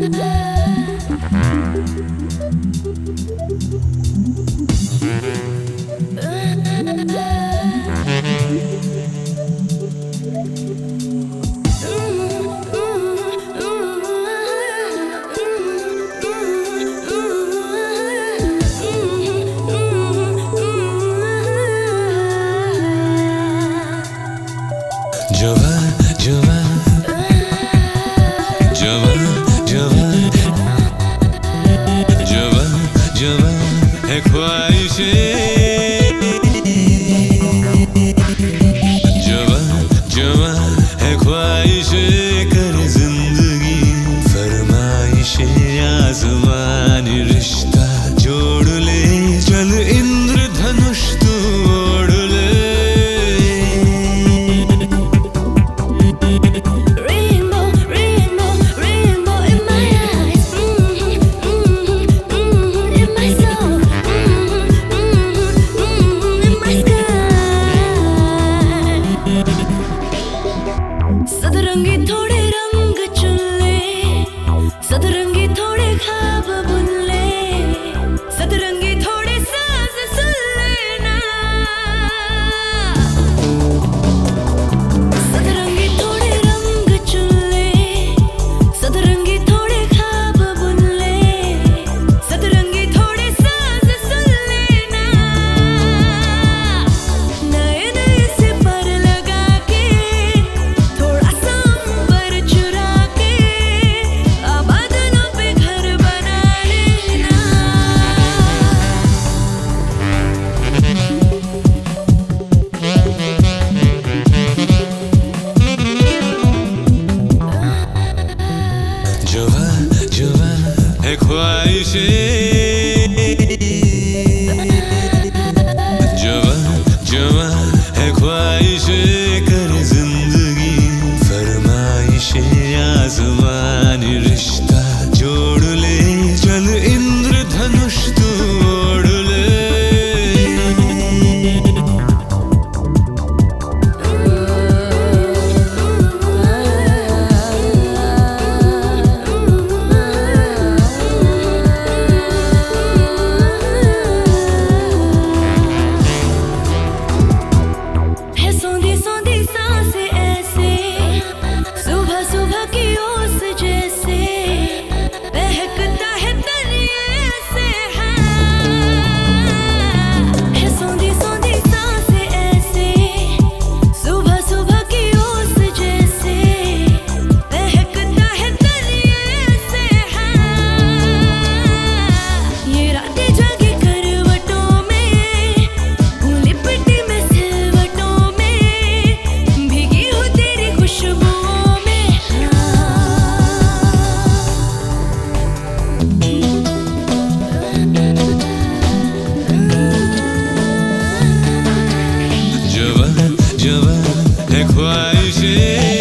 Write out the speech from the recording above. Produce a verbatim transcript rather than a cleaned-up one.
जवान जवान जवान जवान जवान जवान है ख्वाहिशें, जवान जवान है ख्वाहिशें, करे जिंदगी फरमाइशें, आज़मान रिश्ता जोड़ ले, चल इंद्रधनुष तू ओढ़ ले। सतरंगी थोड़े रंग चुन ले, सतरंगी थोड़े ख्वाब बुन ले, सतरंगी थोड़े साज सुन लेना। सतरंगी थोड़े रंग चुन ले, सतरंगी थोड़े ख्वाब बुन ले, सतरंगी थोड़े साज सुन लेना। नए नए से पर लगा के, थोड़ा सा अंबर चुरा के, आबादनों पे घर बना लेना। जवान जवान है ख्वाहिशें, जवान जवान है ख्वाहिशें, करे जिंदगी फरमाइशें, आज़मान रिश्ता जोड़ ले, चल इंद्रधनुष तू ओढ़ ले। है सौंधी सौंधी सांसें ऐसे, सुबह सुबह की ओस जैसे, बहकता है तन ऐसे। है सौंधी सौंधी सांसें ऐसे, सुबह सुबह की ओस जैसे, बहकता है तन ऐसे। ये रातें जागी करवटों में, लिपटी में सिलवटों में, भीगी हूँ तेरी खुशबुओं में। जवान जवान है ख्वाहिशें।